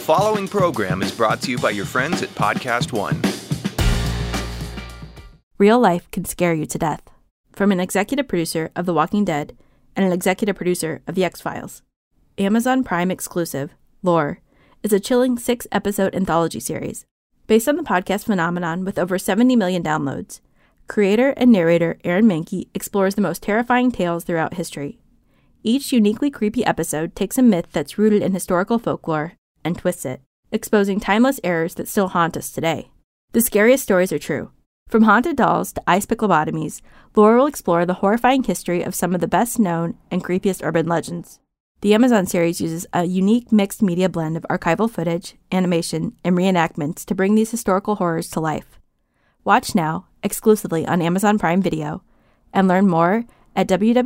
following program is brought to you by your friends at Podcast One. Real life can scare you to death. From an executive producer of The Walking Dead and an executive producer of The X-Files. Amazon Prime exclusive, Lore, is a chilling 6-episode anthology series. Based on the podcast phenomenon with over 70 million downloads, creator and narrator Aaron Mahnke explores the most terrifying tales throughout history. Each uniquely creepy episode takes a myth that's rooted in historical folklore and twists it, exposing timeless errors that still haunt us today. The scariest stories are true. From haunted dolls to ice pick lobotomies, Lore will explore the horrifying history of some of the best-known and creepiest urban legends. The Amazon series uses a unique mixed media blend of archival footage, animation, and reenactments to bring these historical horrors to life. Watch now, exclusively on Amazon Prime Video, and learn more at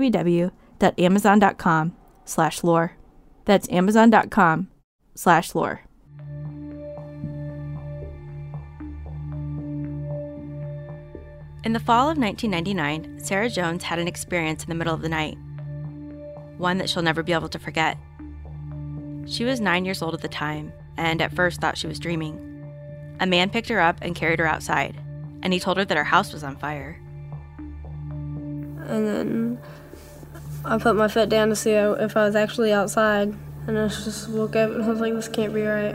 www.amazon.com/lore. That's amazon.com/lore. In the fall of 1999, Sarah Jones had an experience in the middle of the night. One that she'll never be able to forget. She was 9 years old at the time, and at first thought she was dreaming. A man picked her up and carried her outside, and he told her that her house was on fire. And then I put my foot down to see if I was actually outside, and I just woke up and I was like, this can't be right.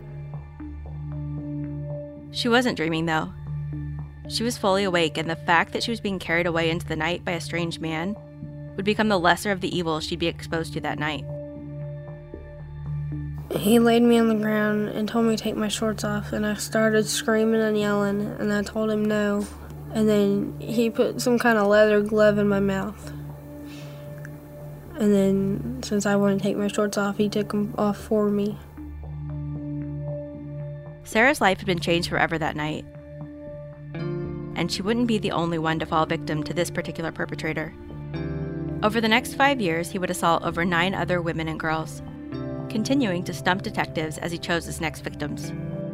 She wasn't dreaming, though. She was fully awake, and the fact that she was being carried away into the night by a strange man would become the lesser of the evils she'd be exposed to that night. He laid me on the ground and told me to take my shorts off, and I started screaming and yelling, and I told him no. And then he put some kind of leather glove in my mouth. And then, since I wouldn't take my shorts off, he took them off for me. Sarah's life had been changed forever that night. And she wouldn't be the only one to fall victim to this particular perpetrator. Over the next 5 years, he would assault over 9 other women and girls, continuing to stump detectives as he chose his next victims.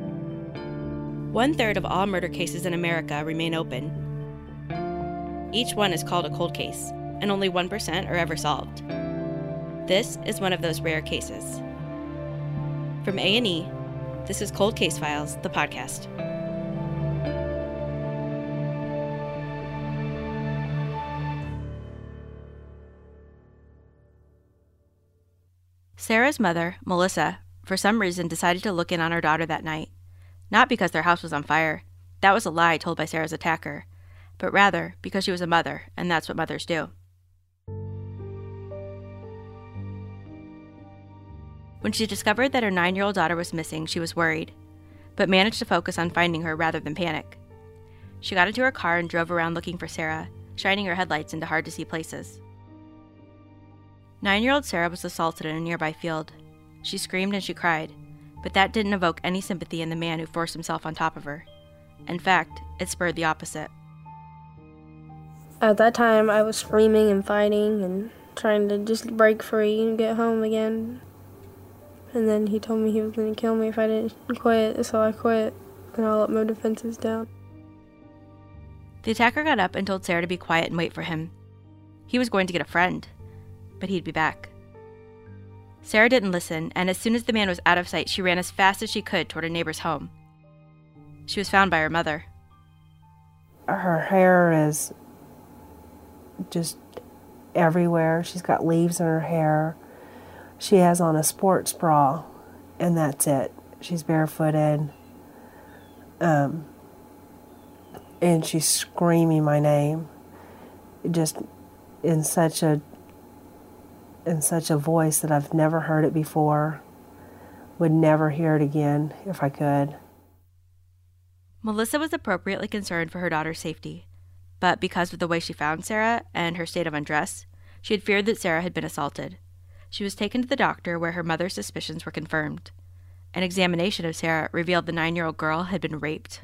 1/3 of all murder cases in America remain open. Each one is called a cold case, and only 1% are ever solved. This is one of those rare cases. From A&E, this is Cold Case Files, the podcast. Sarah's mother, Melissa, for some reason decided to look in on her daughter that night. Not because their house was on fire. That was a lie told by Sarah's attacker. But rather because she was a mother, and that's what mothers do. When she discovered that her 9-year-old daughter was missing, she was worried, but managed to focus on finding her rather than panic. She got into her car and drove around looking for Sarah, shining her headlights into hard-to-see places. 9-year-old Sarah was assaulted in a nearby field. She screamed and she cried, but that didn't evoke any sympathy in the man who forced himself on top of her. In fact, it spurred the opposite. At that time, I was screaming and fighting and trying to just break free and get home again. And then he told me he was going to kill me if I didn't quit, so I quit, and I let my defenses down. The attacker got up and told Sarah to be quiet and wait for him. He was going to get a friend, but he'd be back. Sarah didn't listen, and as soon as the man was out of sight, she ran as fast as she could toward a neighbor's home. She was found by her mother. Her hair is just everywhere. She's got leaves in her hair. She has on a sports bra, and that's it. She's barefooted. And she's screaming my name, just in such a voice that I've never heard it before. Would never hear it again if I could. Melissa was appropriately concerned for her daughter's safety, but because of the way she found Sarah and her state of undress, she had feared that Sarah had been assaulted. She was taken to the doctor where her mother's suspicions were confirmed. An examination of Sarah revealed the 9-year-old girl had been raped.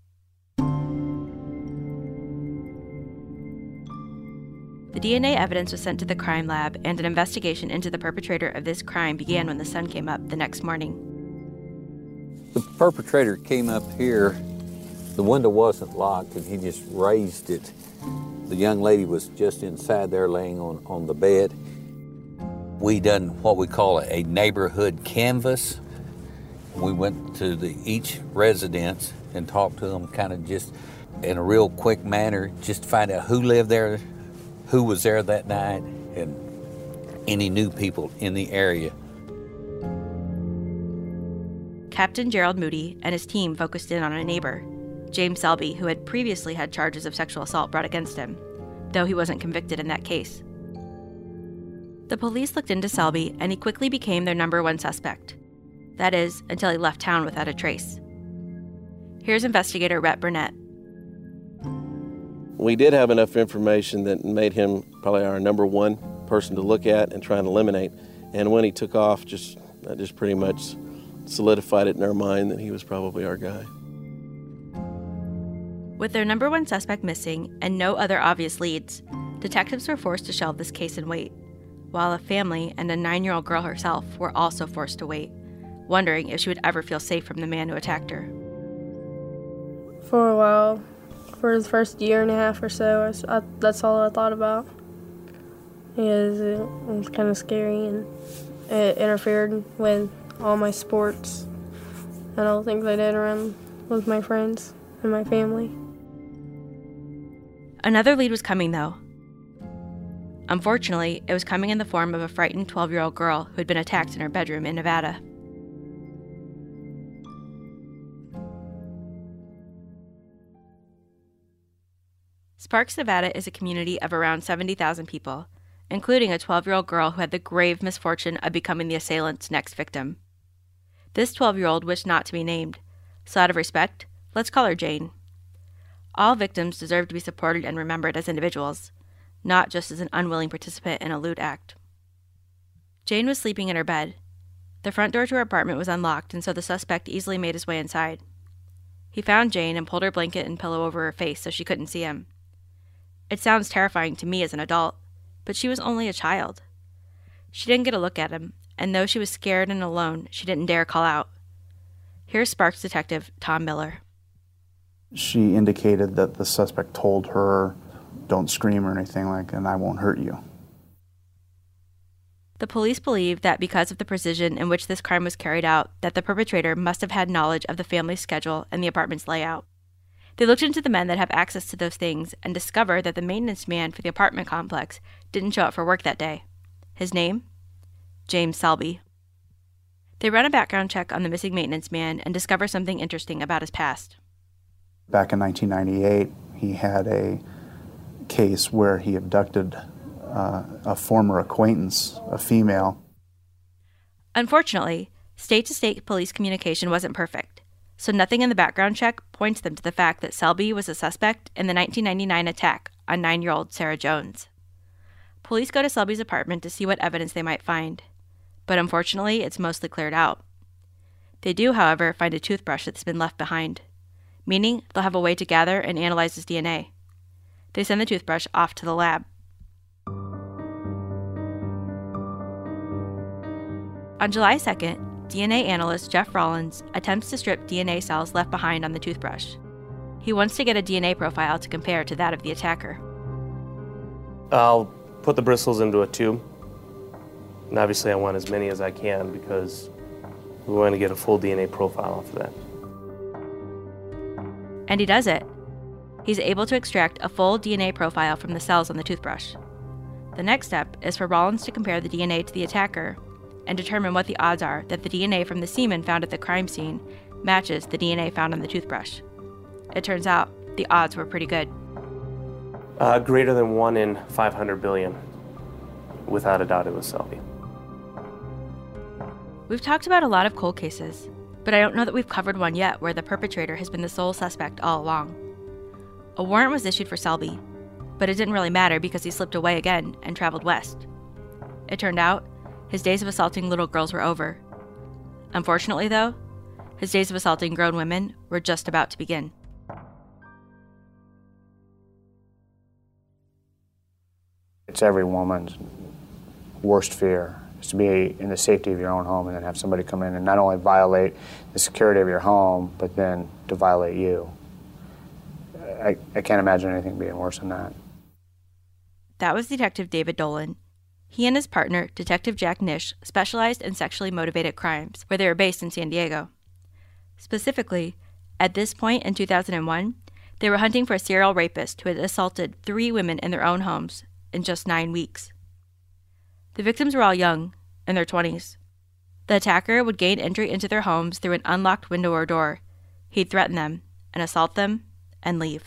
The DNA evidence was sent to the crime lab, and an investigation into the perpetrator of this crime began when the sun came up the next morning. The perpetrator came up here. The window wasn't locked, and he just raised it. The young lady was just inside there laying on the bed. We done what we call a neighborhood canvas, We went to each residence and talked to them kind of just in a real quick manner, just to find out who lived there, who was there that night, and any new people in the area. Captain Gerald Moody and his team focused in on a neighbor, James Selby, who had previously had charges of sexual assault brought against him, though he wasn't convicted in that case. The police looked into Selby, and he quickly became their number one suspect. That is, until he left town without a trace. Here's investigator Rhett Burnett. We did have enough information that made him probably our number one person to look at and try and eliminate. And when he took off, that just pretty much solidified it in our mind that he was probably our guy. With their number one suspect missing and no other obvious leads, detectives were forced to shelve this case and wait, while a family and a 9-year-old girl herself were also forced to wait, wondering if she would ever feel safe from the man who attacked her. For a while, for the first year and a half or so, that's all I thought about. Because it was kind of scary and it interfered with all my sports and all the things I did around with my friends and my family. Another lead was coming, though. Unfortunately, it was coming in the form of a frightened 12-year-old girl who had been attacked in her bedroom in Nevada. Sparks, Nevada is a community of around 70,000 people, including a 12-year-old girl who had the grave misfortune of becoming the assailant's next victim. This 12-year-old wished not to be named, so out of respect, let's call her Jane. All victims deserve to be supported and remembered as individuals, not just as an unwilling participant in a lewd act. Jane was sleeping in her bed. The front door to her apartment was unlocked, and so the suspect easily made his way inside. He found Jane and pulled her blanket and pillow over her face so she couldn't see him. It sounds terrifying to me as an adult, but she was only a child. She didn't get a look at him, and though she was scared and alone, she didn't dare call out. Here's Sparks detective Tom Miller. She indicated that the suspect told her, "Don't scream or anything like that, and I won't hurt you." The police believe that because of the precision in which this crime was carried out, that the perpetrator must have had knowledge of the family's schedule and the apartment's layout. They looked into the men that have access to those things and discovered that the maintenance man for the apartment complex didn't show up for work that day. His name? James Selby. They run a background check on the missing maintenance man and discover something interesting about his past. Back in 1998, he had a case where he abducted a former acquaintance, a female. Unfortunately, state-to-state police communication wasn't perfect, so nothing in the background check points them to the fact that Selby was a suspect in the 1999 attack on 9-year-old Sarah Jones. Police go to Selby's apartment to see what evidence they might find, but unfortunately, it's mostly cleared out. They do, however, find a toothbrush that's been left behind, meaning they'll have a way to gather and analyze his DNA. They send the toothbrush off to the lab. On July 2nd, DNA analyst Jeff Rollins attempts to strip DNA cells left behind on the toothbrush. He wants to get a DNA profile to compare to that of the attacker. I'll put the bristles into a tube, and obviously I want as many as I can because we want to get a full DNA profile off of that. And he does it. He's able to extract a full DNA profile from the cells on the toothbrush. The next step is for Rollins to compare the DNA to the attacker and determine what the odds are that the DNA from the semen found at the crime scene matches the DNA found on the toothbrush. It turns out the odds were pretty good. Greater than 1 in 500 billion. Without a doubt, it was Selby. We've talked about a lot of cold cases, but I don't know that we've covered one yet where the perpetrator has been the sole suspect all along. A warrant was issued for Selby, but it didn't really matter because he slipped away again and traveled west. It turned out his days of assaulting little girls were over. Unfortunately, though, his days of assaulting grown women were just about to begin. It's every woman's worst fear, is to be in the safety of your own home and then have somebody come in and not only violate the security of your home, but then to violate you. I can't imagine anything being worse than that. That was Detective David Dolan. He and his partner, Detective Jack Nish, specialized in sexually motivated crimes, where they were based in San Diego. Specifically, at this point in 2001, they were hunting for a serial rapist who had assaulted 3 women in their own homes in just 9 weeks. The victims were all young, in their 20s. The attacker would gain entry into their homes through an unlocked window or door. He'd threaten them and assault them and leave.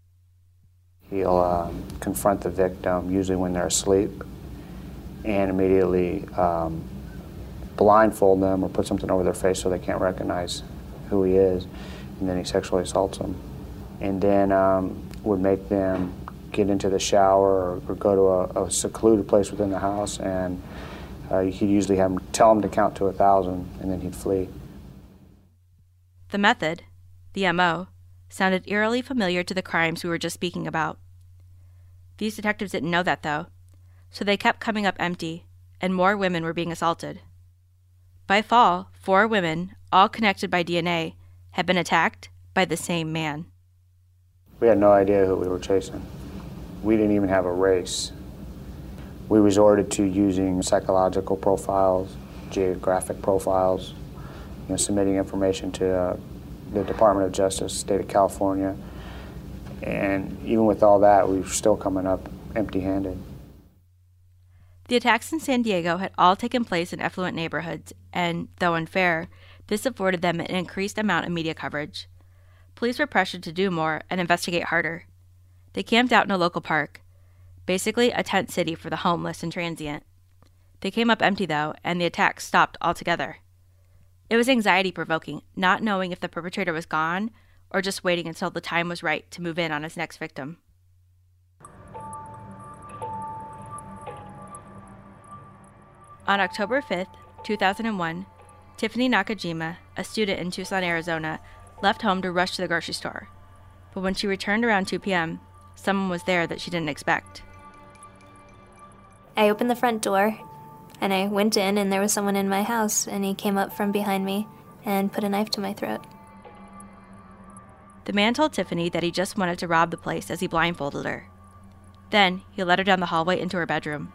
He'll confront the victim, usually when they're asleep, and immediately blindfold them or put something over their face so they can't recognize who he is, and then he sexually assaults them. And then would make them get into the shower or go to a secluded place within the house, and he'd usually tell them to count to 1,000, and then he'd flee. The method, the MO, sounded eerily familiar to the crimes we were just speaking about. These detectives didn't know that, though, so they kept coming up empty, and more women were being assaulted. By fall, 4 women, all connected by DNA, had been attacked by the same man. We had no idea who we were chasing. We didn't even have a race. We resorted to using psychological profiles, geographic profiles, submitting information to the Department of Justice, state of California. And even with all that, we were still coming up empty-handed. The attacks in San Diego had all taken place in affluent neighborhoods, and, though unfair, this afforded them an increased amount of media coverage. Police were pressured to do more and investigate harder. They camped out in a local park, basically a tent city for the homeless and transient. They came up empty, though, and the attacks stopped altogether. It was anxiety-provoking, not knowing if the perpetrator was gone or just waiting until the time was right to move in on his next victim. On October 5th, 2001, Tiffany Nakajima, a student in Tucson, Arizona, left home to rush to the grocery store. But when she returned around 2 p.m., someone was there that she didn't expect. I opened the front door, and I went in, and there was someone in my house, and he came up from behind me and put a knife to my throat. The man told Tiffany that he just wanted to rob the place as he blindfolded her. Then, he led her down the hallway into her bedroom.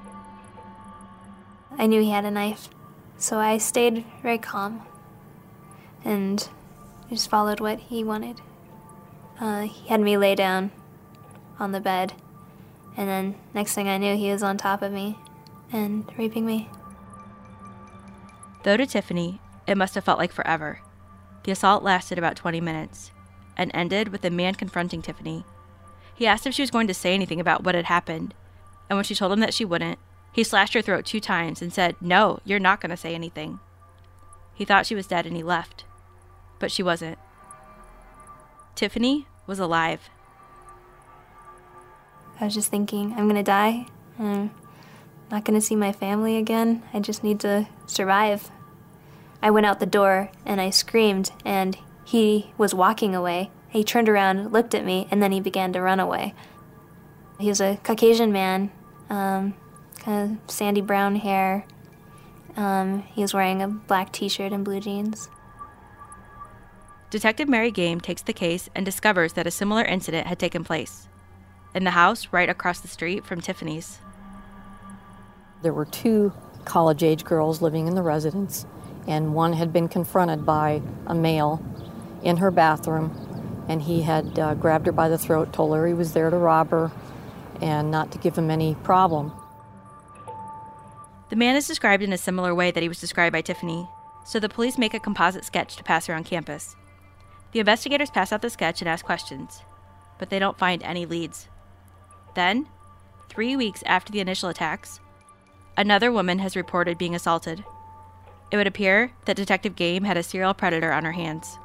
I knew he had a knife, so I stayed very calm and just followed what he wanted. He had me lay down on the bed, and then next thing I knew, he was on top of me and raping me. Though to Tiffany, it must have felt like forever. The assault lasted about 20 minutes and ended with the man confronting Tiffany. He asked if she was going to say anything about what had happened, and when she told him that she wouldn't, he slashed her throat 2 times and said, "No, you're not going to say anything." He thought she was dead and he left, but she wasn't. Tiffany was alive. I was just thinking, I'm going to die. I'm not going to see my family again. I just need to survive. I went out the door and I screamed, and he was walking away. He turned around, looked at me, and then he began to run away. He was a Caucasian man, kind of sandy brown hair. He was wearing a black t-shirt and blue jeans. Detective Mary Game takes the case and discovers that a similar incident had taken place in the house right across the street from Tiffany's. There were 2 college-age girls living in the residence, and one had been confronted by a male in her bathroom, and he had grabbed her by the throat, told her he was there to rob her and not to give him any problem. The man is described in a similar way that he was described by Tiffany, so the police make a composite sketch to pass around campus. The investigators pass out the sketch and ask questions, but they don't find any leads. Then, 3 weeks after the initial attacks, another woman has reported being assaulted. It would appear that Detective Game had a serial predator on her hands.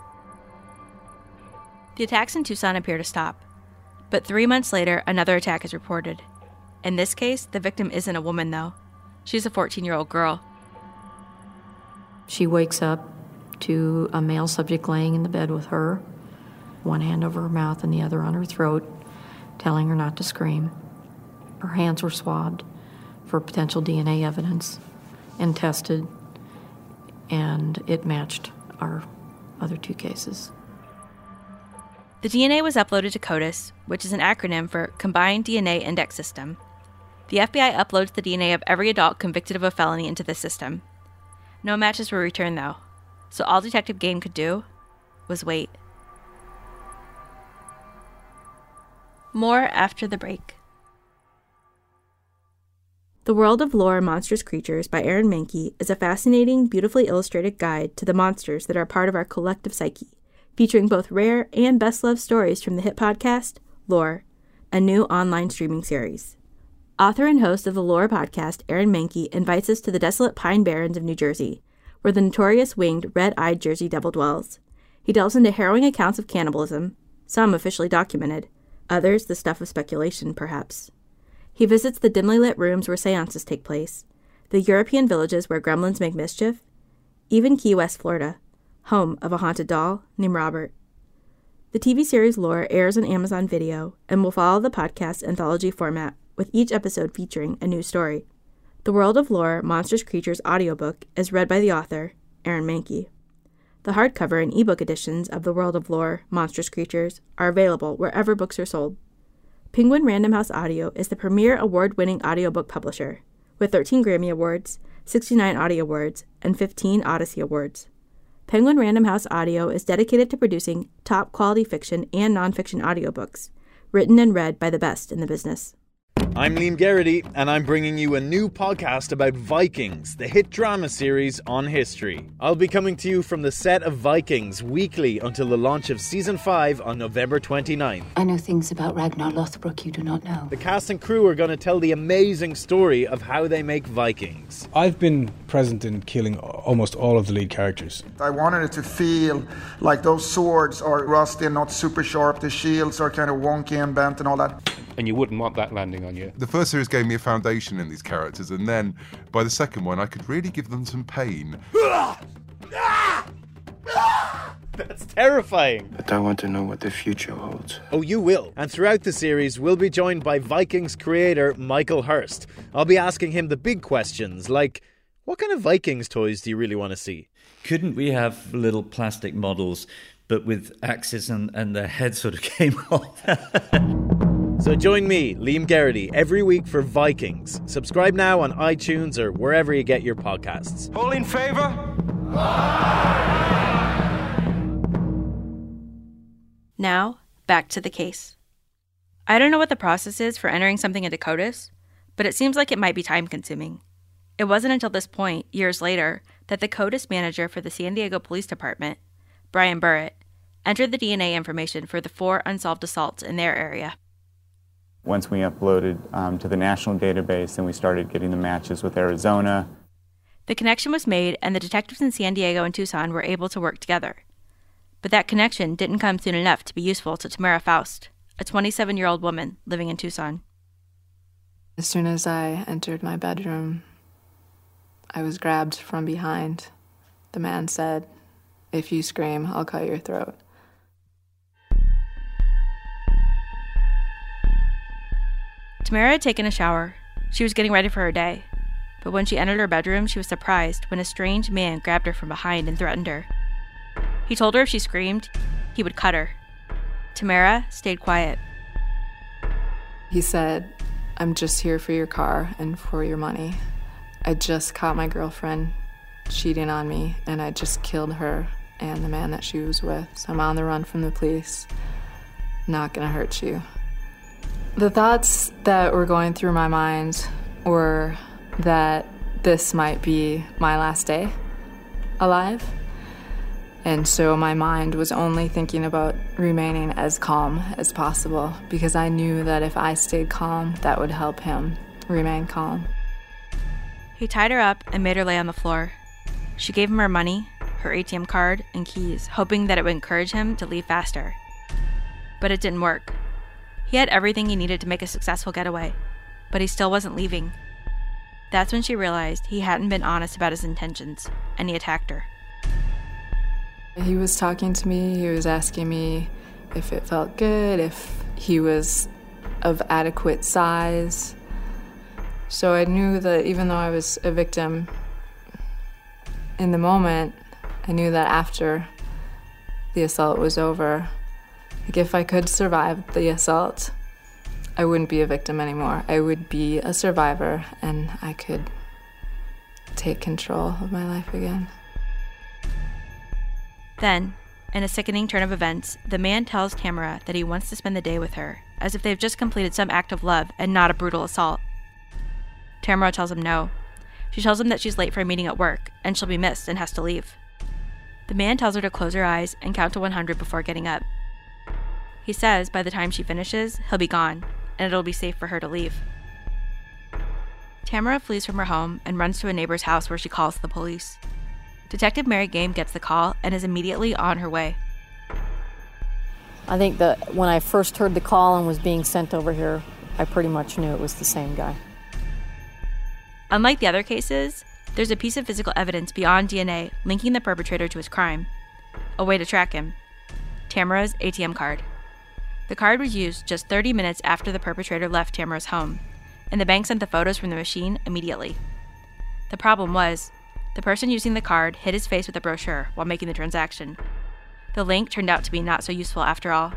The attacks in Tucson appear to stop, but 3 months later, another attack is reported. In this case, the victim isn't a woman, though. She's a 14-year-old girl. She wakes up to a male subject laying in the bed with her, one hand over her mouth and the other on her throat, telling her not to scream. Her hands were swabbed for potential DNA evidence and tested, and it matched our other 2 cases. The DNA was uploaded to CODIS, which is an acronym for Combined DNA Index System. The FBI uploads the DNA of every adult convicted of a felony into this system. No matches were returned, though, so all Detective Game could do was wait. More after the break. The World of Lore Monstrous Creatures by Aaron Mahnke is a fascinating, beautifully illustrated guide to the monsters that are part of our collective psyche, featuring both rare and best-loved stories from the hit podcast, Lore, a new online streaming series. Author and host of the Lore podcast, Aaron Mahnke invites us to the desolate Pine Barrens of New Jersey, where the notorious winged, red-eyed Jersey Devil dwells. He delves into harrowing accounts of cannibalism, some officially documented, others the stuff of speculation, perhaps. He visits the dimly lit rooms where seances take place, the European villages where gremlins make mischief, even Key West, Florida, home of a haunted doll named Robert. The TV series Lore airs on Amazon Video and will follow the podcast's anthology format, with each episode featuring a new story. The World of Lore Monstrous Creatures audiobook is read by the author, Aaron Mahnke. The hardcover and ebook editions of The World of Lore Monstrous Creatures are available wherever books are sold. Penguin Random House Audio is the premier award-winning audiobook publisher, with 13 Grammy Awards, 69 Audie Awards, and 15 Odyssey Awards. Penguin Random House Audio is dedicated to producing top-quality fiction and nonfiction audiobooks, written and read by the best in the business. I'm Liam Garrity, and I'm bringing you a new podcast about Vikings, the hit drama series on history. I'll be coming to you from the set of Vikings weekly until the launch of Season 5 on November 29th. I know things about Ragnar Lothbrok you do not know. The cast and crew are going to tell the amazing story of how they make Vikings. I've been present in killing almost all of the lead characters. I wanted it to feel like those swords are rusty and not super sharp. The shields are kind of wonky and bent and all that. And you wouldn't want that landing on you. The first series gave me a foundation in these characters, and then by the second one I could really give them some pain. That's terrifying. But I want to know what the future holds. Oh, you will. And throughout the series, we'll be joined by Vikings creator Michael Hurst. I'll be asking him the big questions, like, what kind of Vikings toys do you really want to see? Couldn't we have little plastic models, but with axes and their heads sort of came off? So join me, Liam Garrity, every week for Vikings. Subscribe now on iTunes or wherever you get your podcasts. All in favor? Now, back to the case. I don't know what the process is for entering something into CODIS, but it seems like it might be time-consuming. It wasn't until this point, years later, that the CODIS manager for the San Diego Police Department, Brian Burrett, entered the DNA information for the 4 unsolved assaults in their area. Once we uploaded to the national database, then we started getting the matches with Arizona. The connection was made, and the detectives in San Diego and Tucson were able to work together. But that connection didn't come soon enough to be useful to Tamara Faust, a 27-year-old woman living in Tucson. As soon as I entered my bedroom, I was grabbed from behind. The man said, "If you scream, I'll cut your throat." Tamara had taken a shower. She was getting ready for her day. But when she entered her bedroom, she was surprised when a strange man grabbed her from behind and threatened her. He told her if she screamed, he would cut her. Tamara stayed quiet. He said, "I'm just here for your car and for your money. I just caught my girlfriend cheating on me, and I just killed her and the man that she was with. So I'm on the run from the police. Not gonna hurt you." The thoughts that were going through my mind were that this might be my last day alive. And so my mind was only thinking about remaining as calm as possible, because I knew that if I stayed calm, that would help him remain calm. He tied her up and made her lay on the floor. She gave him her money, her ATM card, and keys, hoping that it would encourage him to leave faster. But it didn't work. He had everything he needed to make a successful getaway, but he still wasn't leaving. That's when she realized he hadn't been honest about his intentions, and he attacked her. He was talking to me, he was asking me if it felt good, if he was of adequate size. So I knew that even though I was a victim in the moment, I knew that after the assault was over, like if I could survive the assault, I wouldn't be a victim anymore. I would be a survivor, and I could take control of my life again. Then, In a sickening turn of events, the man tells Tamara that he wants to spend the day with her, as if they've just completed some act of love and not a brutal assault. Tamara tells him no. She tells him that she's late for a meeting at work, and she'll be missed and has to leave. The man tells her to close her eyes and count to 100 before getting up. He says by the time she finishes, he'll be gone, and it'll be safe for her to leave. Tamara flees from her home and runs to a neighbor's house where she calls the police. Detective Mary Game gets the call and is immediately on her way. I think that when I first heard the call and was being sent over here, I pretty much knew it was the same guy. Unlike the other cases, there's a piece of physical evidence beyond DNA linking the perpetrator to his crime. A way to track him. Tamara's ATM card. The card was used just 30 minutes after the perpetrator left Tamara's home, and the bank sent the photos from the machine immediately. The problem was, the person using the card hit his face with a brochure while making the transaction. The link turned out to be not so useful after all.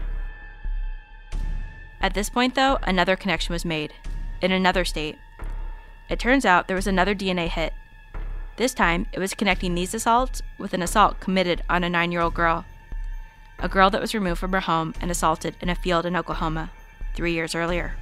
At this point, though, another connection was made, in another state. It turns out there was another DNA hit. This time, it was connecting these assaults with an assault committed on a 9-year-old girl. A girl that was removed from her home and assaulted in a field in Oklahoma 3 years earlier.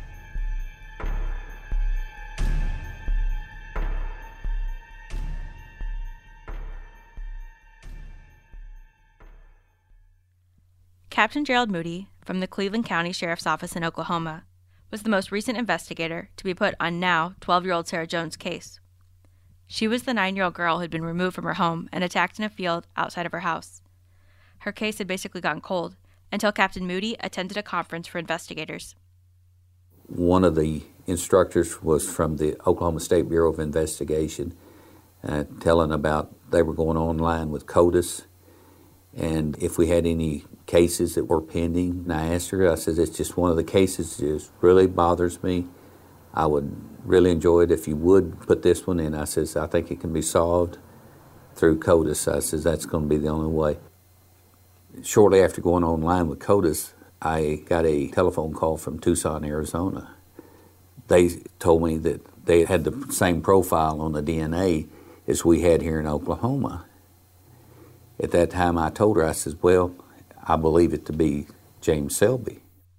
Captain Gerald Moody, from the Cleveland County Sheriff's Office in Oklahoma, was the most recent investigator to be put on now 12-year-old Sarah Jones' case. She was the 9-year-old girl who had been removed from her home and attacked in a field outside of her house. Her case had basically gone cold until Captain Moody attended a conference for investigators. One of the instructors was from the Oklahoma State Bureau of Investigation, telling about they were going online with CODIS, and if we had any cases that were pending. And I asked her, I said, it's just one of the cases that just really bothers me. I would really enjoy it if you would put this one in. I says, I think it can be solved through CODIS. I says, that's going to be the only way. Shortly after going online with CODIS, I got a telephone call from Tucson, Arizona. They told me that they had the same profile on the DNA as we had here in Oklahoma. At that time, I told her, I says, well, I believe it to be James Selby.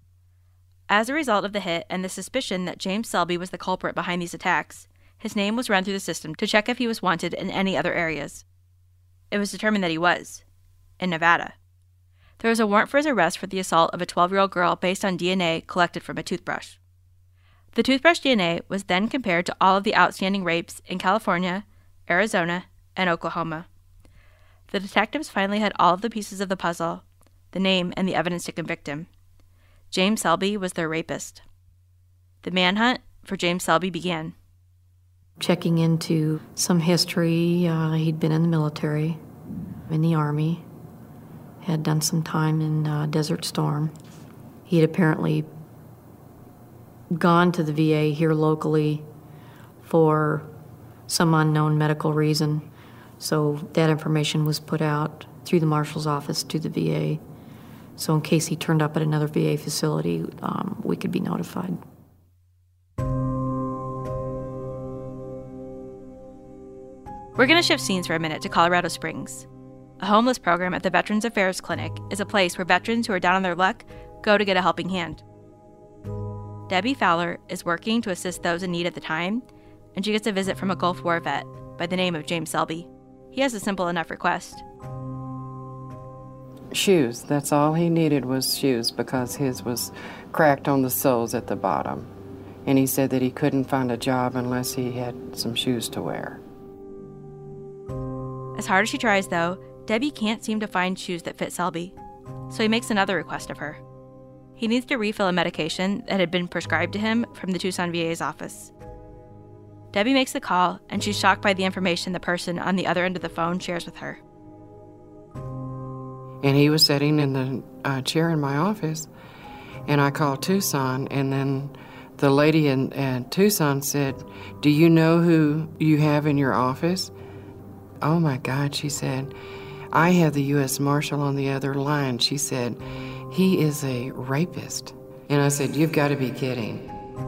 As a result of the hit and the suspicion that James Selby was the culprit behind these attacks, his name was run through the system to check if he was wanted in any other areas. It was determined that he was, in Nevada. There was a warrant for his arrest for the assault of a 12-year-old girl based on DNA collected from a toothbrush. The toothbrush DNA was then compared to all of the outstanding rapes in California, Arizona, and Oklahoma. The detectives finally had all of the pieces of the puzzle, the name, and the evidence to convict him. James Selby was their rapist. The manhunt for James Selby began. Checking into some history, he'd been in the military, in the Army, had done some time in Desert Storm. He had apparently gone to the VA here locally for some unknown medical reason. So that information was put out through the marshal's office to the VA. So in case he turned up at another VA facility, we could be notified. We're going to shift scenes for a minute to Colorado Springs. A homeless program at the Veterans Affairs Clinic is a place where veterans who are down on their luck go to get a helping hand. Debbie Fowler is working to assist those in need at the time, and she gets a visit from a Gulf War vet by the name of James Selby. He has a simple enough request. Shoes. That's all he needed was shoes because his was cracked on the soles at the bottom. And he said that he couldn't find a job unless he had some shoes to wear. As hard as she tries, though, Debbie can't seem to find shoes that fit Selby. So he makes another request of her. He needs to refill a medication that had been prescribed to him from the Tucson VA's office. Debbie makes the call, and she's shocked by the information the person on the other end of the phone shares with her. And he was sitting in the chair in my office, and I called Tucson, and then the lady in Tucson said, "Do you know who you have in your office?" "Oh my God," she said, "I have the U.S. Marshal on the other line." She said, "He is a rapist." And I said, "You've got to be kidding."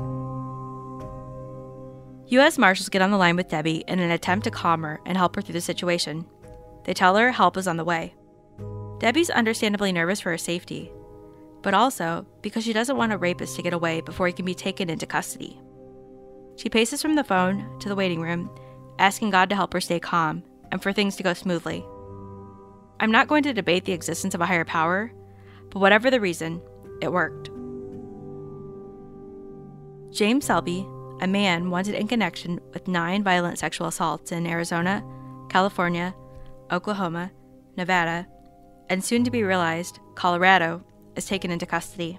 U.S. Marshals get on the line with Debbie in an attempt to calm her and help her through the situation. They tell her help is on the way. Debbie's understandably nervous for her safety, but also because she doesn't want a rapist to get away before he can be taken into custody. She paces from the phone to the waiting room, asking God to help her stay calm and for things to go smoothly. I'm not going to debate the existence of a higher power, but whatever the reason, it worked. James Selby, a man wanted in connection with 9 violent sexual assaults in Arizona, California, Oklahoma, Nevada, and soon to be realized, Colorado, is taken into custody.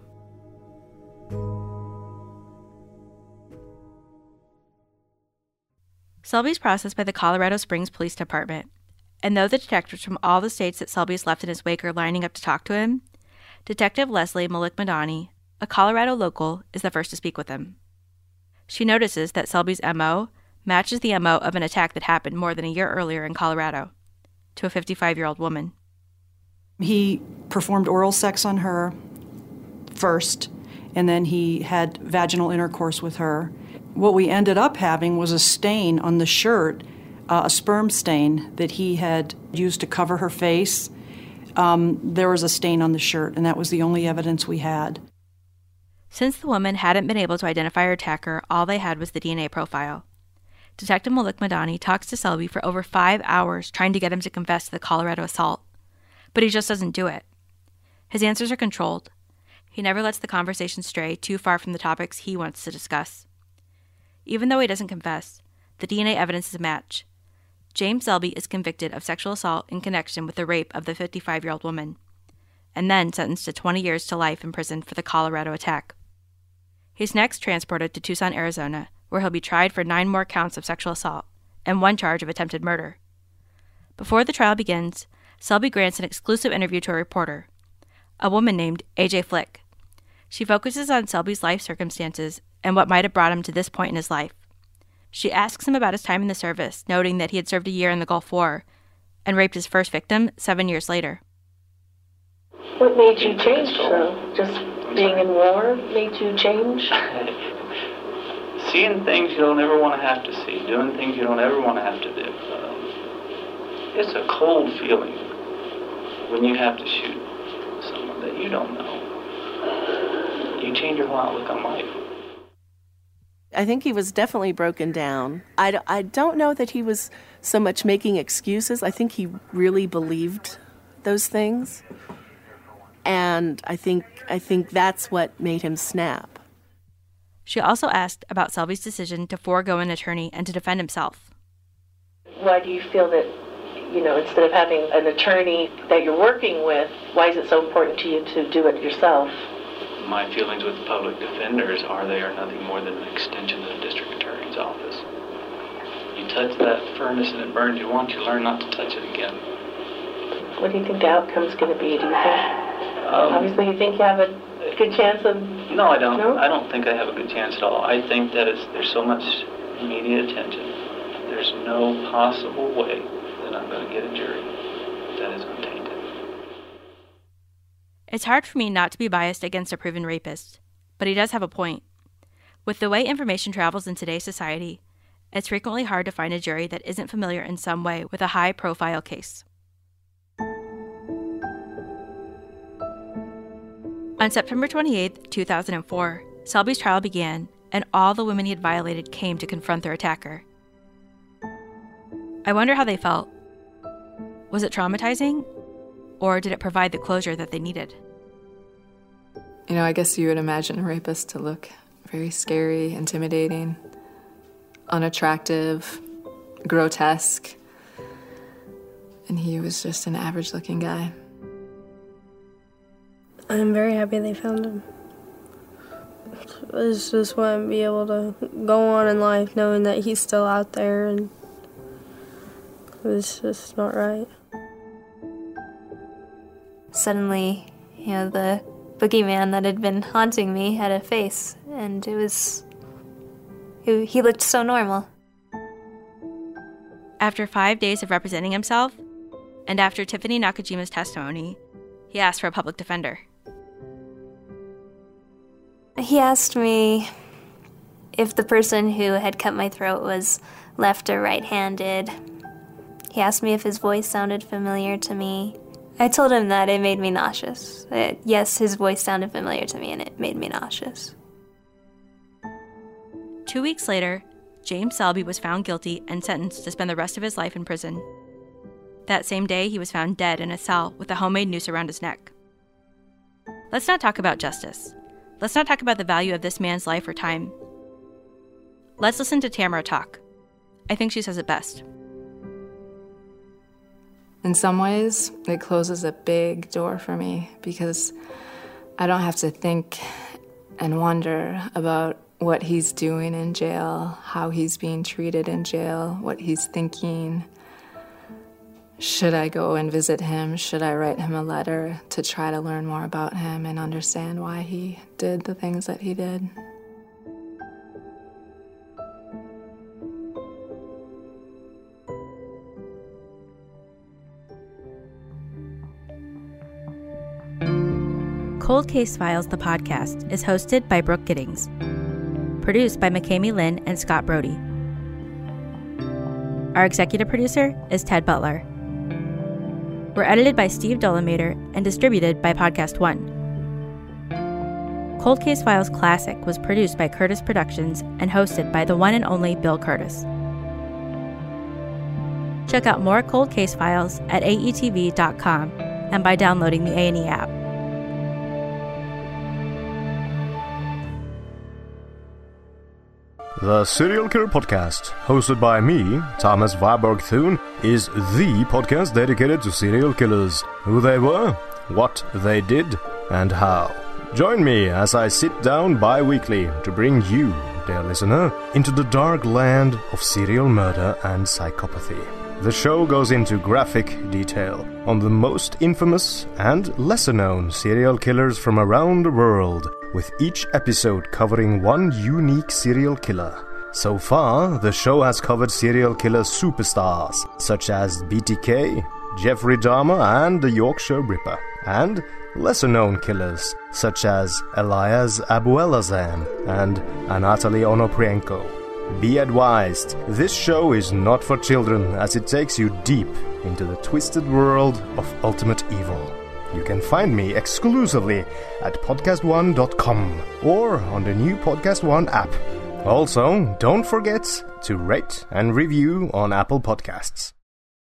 Selby's processed by the Colorado Springs Police Department, and though the detectives from all the states that Selby's left in his wake are lining up to talk to him, Detective Leslie Malik-Madani, a Colorado local, is the first to speak with him. She notices that Selby's MO matches the MO of an attack that happened more than a year earlier in Colorado, to a 55-year-old woman. He performed oral sex on her first, and then he had vaginal intercourse with her. What we ended up having was a stain on the shirt, a sperm stain that he had used to cover her face. There was a stain on the shirt, and that was the only evidence we had. Since the woman hadn't been able to identify her attacker, all they had was the DNA profile. Detective Malik-Madani talks to Selby for over 5 hours trying to get him to confess to the Colorado assault, but he just doesn't do it. His answers are controlled. He never lets the conversation stray too far from the topics he wants to discuss. Even though he doesn't confess, the DNA evidence is a match. James Selby is convicted of sexual assault in connection with the rape of the 55-year-old woman, and then sentenced to 20 years to life in prison for the Colorado attack. He's next transported to Tucson, Arizona, where he'll be tried for 9 more counts of sexual assault and 1 charge of attempted murder. Before the trial begins, Selby grants an exclusive interview to a reporter, a woman named A.J. Flick. She focuses on Selby's life circumstances and what might have brought him to this point in his life. She asks him about his time in the service, noting that he had served a year in the Gulf War and raped his first victim 7 years later. What made you change, though? Just being in war made you change? Seeing things you don't ever want to have to see, doing things you don't ever want to have to do. It's a cold feeling when you have to shoot someone that you don't know. You change your whole outlook on life. I think he was definitely broken down. I don't know that he was so much making excuses. I think he really believed those things. And I think that's what made him snap. She also asked about Selby's decision to forego an attorney and to defend himself. Why do you feel that, instead of having an attorney that you're working with, why is it so important to you to do it yourself? My feelings with the public defenders are they are nothing more than an extension of the district attorney's office. You touch that furnace and it burns you once, you learn not to touch it again. What do you think the outcome's going to be, do you think? Obviously you think you have a good chance of... No, I don't. No? I don't think I have a good chance at all. I think that there's so much media attention. There's no possible way that I'm going to get a jury that is untainted. It's hard for me not to be biased against a proven rapist, but he does have a point. With the way information travels in today's society, it's frequently hard to find a jury that isn't familiar in some way with a high-profile case. On September 28, 2004, Selby's trial began, and all the women he had violated came to confront their attacker. I wonder how they felt. Was it traumatizing, or did it provide the closure that they needed? I guess you would imagine a rapist to look very scary, intimidating, unattractive, grotesque, and he was just an average-looking guy. I'm very happy they found him. I just want to be able to go on in life knowing that he's still out there, and it's just not right. Suddenly, the boogeyman that had been haunting me had a face, and he looked so normal. After 5 days of representing himself, and after Tiffany Nakajima's testimony, he asked for a public defender. He asked me if the person who had cut my throat was left or right-handed. He asked me if his voice sounded familiar to me. I told him that it made me nauseous. Yes, his voice sounded familiar to me, and it made me nauseous. 2 weeks later, James Selby was found guilty and sentenced to spend the rest of his life in prison. That same day, he was found dead in a cell with a homemade noose around his neck. Let's not talk about justice. Let's not talk about the value of this man's life or time. Let's listen to Tamara talk. I think she says it best. In some ways, it closes a big door for me because I don't have to think and wonder about what he's doing in jail, how he's being treated in jail, what he's thinking. Should I go and visit him? Should I write him a letter to try to learn more about him and understand why he did the things that he did? Cold Case Files, the podcast, is hosted by Brooke Giddings. Produced by McKamey Lynn and Scott Brody. Our executive producer is Ted Butler. We're edited by Steve Dolemater and distributed by Podcast One. Cold Case Files Classic was produced by Curtis Productions and hosted by the one and only Bill Curtis. Check out more Cold Case Files at aetv.com and by downloading the A&E app. The Serial Killer Podcast, hosted by me, Thomas Warburg Thune, is the podcast dedicated to serial killers, who they were, what they did, and how. Join me as I sit down bi-weekly to bring you, dear listener, into the dark land of serial murder and psychopathy. The show goes into graphic detail on the most infamous and lesser-known serial killers from around the world, with each episode covering one unique serial killer. So far, the show has covered serial killer superstars, such as BTK, Jeffrey Dahmer, and the Yorkshire Ripper, and lesser-known killers, such as Elias Abuelazam and Anatoly Onoprienko. Be advised, this show is not for children, as it takes you deep into the twisted world of ultimate evil. You can find me exclusively at podcastone.com or on the new Podcast One app. Also, don't forget to rate and review on Apple Podcasts.